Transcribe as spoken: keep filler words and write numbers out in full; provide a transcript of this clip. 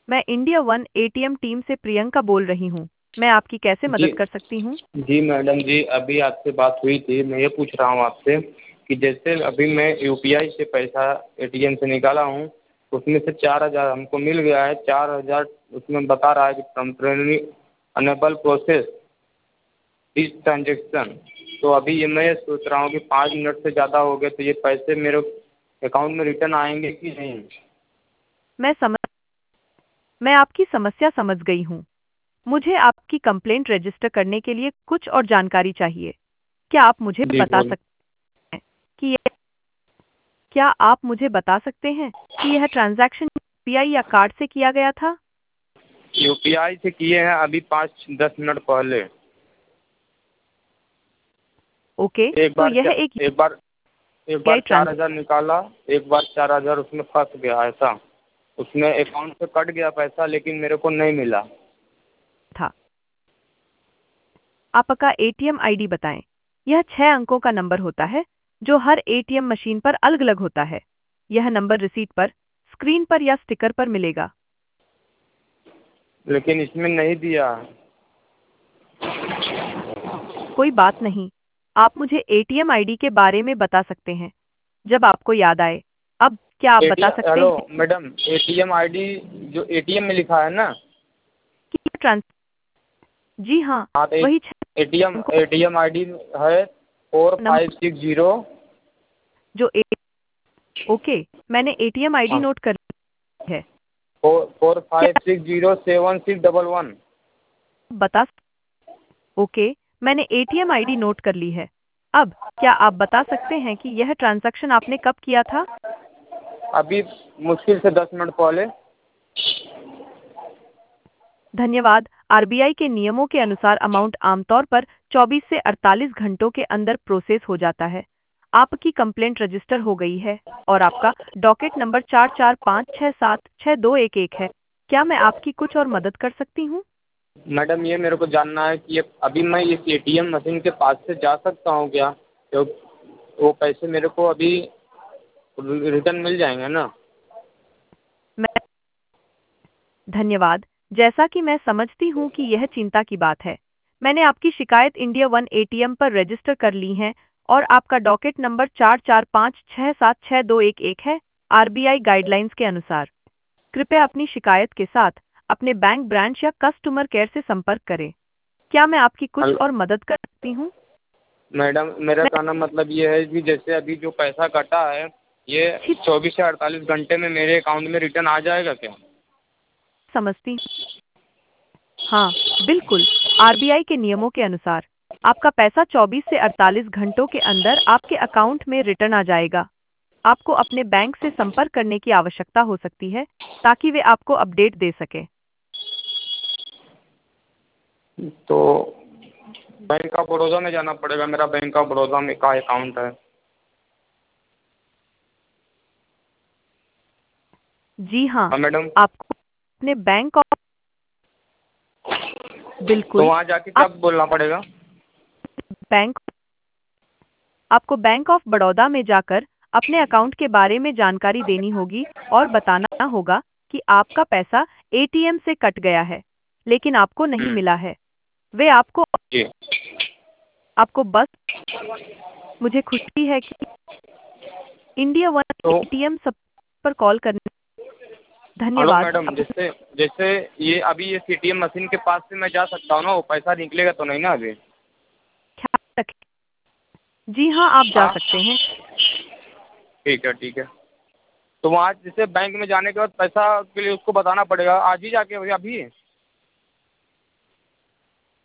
मैं India one ATM team से प्रियंका बोल रही हूँ। मैं आपकी कैसे जी मदद कर सकती हूँ? जी मैडम जी, अभी आपसे बात हुई थी। मैं ये पूछ रहा हूँ आपसे कि जैसे अभी मैं यूपीआई से पैसा एटीएम से निकाला हूँ, उसमें से चार हज़ार हमको मिल गया है। चार हज़ार उसमें बता रहा है कि temporary enable process this transaction. तो अभी ये मैं सोच रहा हूँ कि पाँच मिनट से ज़्यादा हो गए, तो ये पैसे मेरे अकाउंट में रिटर्न आएंगे कि नहीं? मैं समझ मैं आपकी समस्या समझ गई हूँ। मुझे आपकी कंप्लेंट रजिस्टर करने के लिए कुछ और जानकारी चाहिए। क्या आप मुझे जी बता बोल। सकते हैं कि यह क्या आप मुझे बता सकते हैं कि यह ट्रांजैक्शन यूपीआई या कार्ड से किया गया था? यूपीआई से किए हैं अभी पाँच दस मिनट पहले। ओके, एक तो बार यह चा, एक एक बार एक बार यूपीआई चार ट्रांस हजार निकाला, एक बार चार हजार उसमें फंस गया। ऐसा उसमें अकाउंट से कट गया पैसा, लेकिन मेरे को नहीं मिला। था। आपका एटीएम आईडी बताएं। यह छह अंकों का नंबर होता है जो हर एटीएम मशीन पर अलग-अलग होता है। यह नंबर रिसीट पर, स्क्रीन पर या स्टिकर पर मिलेगा। लेकिन इसमें नहीं दिया। कोई बात नहीं। आप मुझे एटीएम आईडी के बारे में बता सकते हैं, जब आपको याद आए। अब क्या आप बता एटीएम सकते हेलो हैं मैडम, एटीएम आईडी जो एटीएम में लिखा है ना। कि यह ट्रांस जी हाँ, हाँ तो वही छह एटीएम अंकों एटीएम आईडी है फोर का फाइव नंबर सिक्स जीरो। जो ए ओके, मैंने एटीएम आईडी हाँ, नोट कर ली है। फोर फोर क्या five six zero seven six double one. आप बता ओके, मैंने एटीएम आईडी नोट कर ली है। अब क्या आप बता सकते हैं कि यह ट्रांजैक्शन आपने कब किया था? अभी मुश्किल से दस मिनट पहले। धन्यवाद। आरबीआई के नियमों के अनुसार अमाउंट आमतौर पर चौबीस से अड़तालीस घंटों के अंदर प्रोसेस हो जाता है। आपकी कंप्लेंट रजिस्टर हो गई है और आपका डॉकेट नंबर चार चार पाँच छः सात छः दो एक एक है। क्या मैं आपकी कुछ और मदद कर सकती हूँ? मैडम ये मेरे को जानना है कि ये अभी मैं इस एटीएम मशीन के पास से जा सकता हूँ क्या? तो वो पैसे मेरे को अभी रिटर्न मिल जाएंगे ना? मैं धन्यवाद। जैसा कि मैं समझती हूँ कि यह चिंता की बात है। मैंने आपकी शिकायत इंडिया वन एटीएम पर रजिस्टर कर ली है और आपका डॉकेट नंबर चार चार पाँच छः सात छः दो एक एक है। आरबीआई गाइडलाइंस के अनुसार कृपया अपनी शिकायत के साथ अपने बैंक ब्रांच या कस्टमर केयर से संपर्क करें। क्या मैं आपकी कुछ हल- और मदद कर सकती हूँ? मैडम मेरा मैं कहना मतलब ये है कि जैसे अभी जो पैसा कटा है, ये अच्छी चौबीस से अड़तालीस घंटे में मेरे अकाउंट में रिटर्न आ जाएगा क्या? समझती हूँ। हाँ, बिल्कुल। आरबीआई के नियमों के अनुसार आपका पैसा चौबीस से अड़तालीस घंटों के अंदर आपके अकाउंट में रिटर्न आ जाएगा। आपको अपने बैंक से संपर्क करने की आवश्यकता हो सकती है ताकि वे आपको अपडेट दे सकें। तो बैंक ऑफ बड़ौदा में जाना पड़ेगा। मेरा बैंक ऑफ बड़ौदा में का अकाउंट है। जी हाँ, हाँ मैडम। आपको अपने बैंक ऑफ तो बिल्कुल, वहाँ जाके क्या आप बोलना पड़ेगा? बैंक आपको बैंक ऑफ बड़ौदा में जाकर अपने अकाउंट के बारे में जानकारी देनी होगी और बताना होगा कि आपका पैसा एटीएम से कट गया है, लेकिन आपको नहीं हम्म, मिला है। वे आपको जी। आपको बस मुझे खुशी है कि इंडिया वन तो एटीएम सब पर कॉल करने हेलो धन्यवाद। मैडम, अपना जैसे जैसे ये अभी ये एटीएम मशीन के पास से मैं जा सकता हूँ ना? वो पैसा निकलेगा तो नहीं ना अभी? ख्याल रखें। जी हाँ, आप जा हाँ, सकते हैं। ठीक है ठीक है। तो वहाँ जैसे बैंक में जाने के बाद पैसा के लिए उसको बताना पड़ेगा आज ही जाके, अभी?